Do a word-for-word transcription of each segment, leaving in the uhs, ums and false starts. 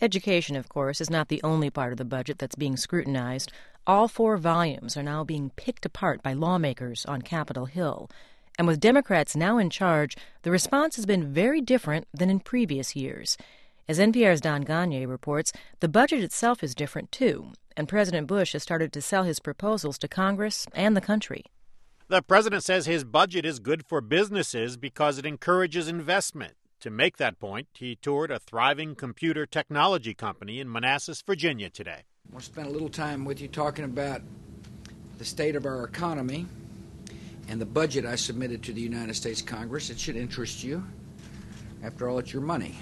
Education, of course, is not the only part of the budget that's being scrutinized. All four volumes are now being picked apart by lawmakers on Capitol Hill. And with Democrats now in charge, the response has been very different than in previous years. As N P R's Don Gonyea reports, the budget itself is different, too, and President Bush has started to sell his proposals to Congress and the country. The president says his budget is good for businesses because it encourages investment. To make that point, he toured a thriving computer technology company in Manassas, Virginia today. I want to spend a little time with you talking about the state of our economy and the budget I submitted to the United States Congress. It should interest you. After all, it's your money.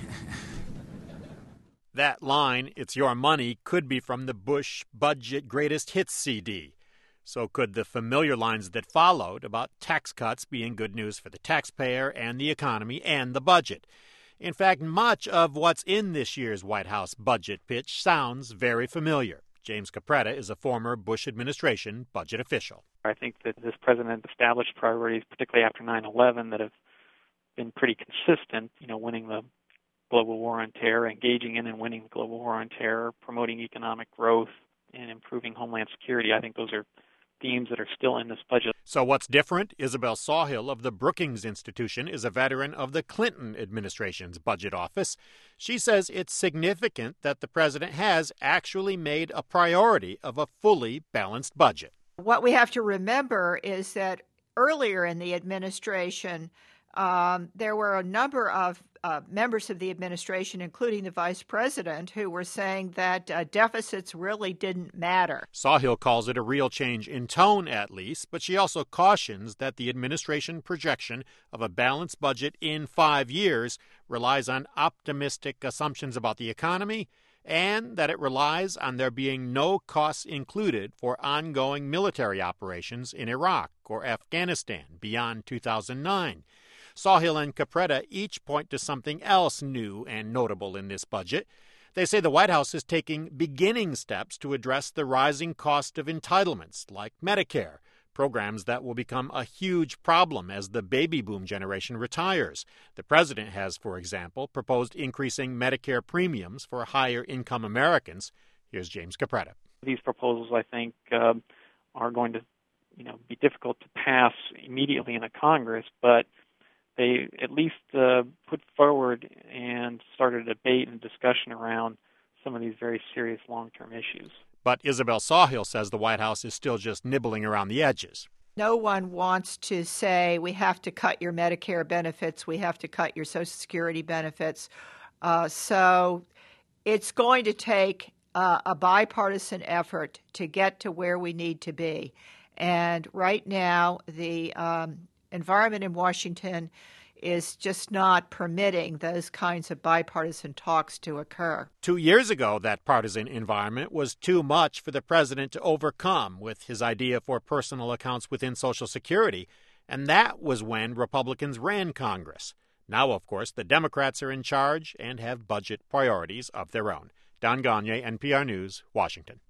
That line, "It's your money," could be from the Bush Budget Greatest Hits C D. So could the familiar lines that followed about tax cuts being good news for the taxpayer and the economy and the budget. In fact, much of what's in this year's White House budget pitch sounds very familiar. James Capretta is a former Bush administration budget official. I think that this president established priorities, particularly after nine eleven, that have been pretty consistent, you know, winning the global war on terror, engaging in and winning the global war on terror, promoting economic growth, and improving homeland security. I think those are themes that are still in this budget. So what's different? Isabel Sawhill of the Brookings Institution is a veteran of the Clinton administration's budget office. She says it's significant that the president has actually made a priority of a fully balanced budget. What we have to remember is that earlier in the administration, um, there were a number of uh, members of the administration, including the vice president, who were saying that uh, deficits really didn't matter. Sawhill calls it a real change in tone, at least, but she also cautions that the administration projection of a balanced budget in five years relies on optimistic assumptions about the economy and that it relies on there being no costs included for ongoing military operations in Iraq or Afghanistan beyond two thousand nine. Sawhill and Capretta each point to something else new and notable in this budget. They say the White House is taking beginning steps to address the rising cost of entitlements like Medicare, programs that will become a huge problem as the baby boom generation retires. The president has, for example, proposed increasing Medicare premiums for higher-income Americans. Here's James Capretta. These proposals, I think, uh, are going to, you know, be difficult to pass immediately in the Congress, but they at least uh, put forward and started a debate and discussion around some of these very serious long-term issues. But Isabel Sawhill says the White House is still just nibbling around the edges. No one wants to say we have to cut your Medicare benefits, we have to cut your Social Security benefits. Uh, so it's going to take uh, a bipartisan effort to get to where we need to be. And right now, the um, environment in Washington is just not permitting those kinds of bipartisan talks to occur. Two years ago, that partisan environment was too much for the president to overcome with his idea for personal accounts within Social Security, and that was when Republicans ran Congress. Now, of course, the Democrats are in charge and have budget priorities of their own. Don Gonyea, N P R News, Washington.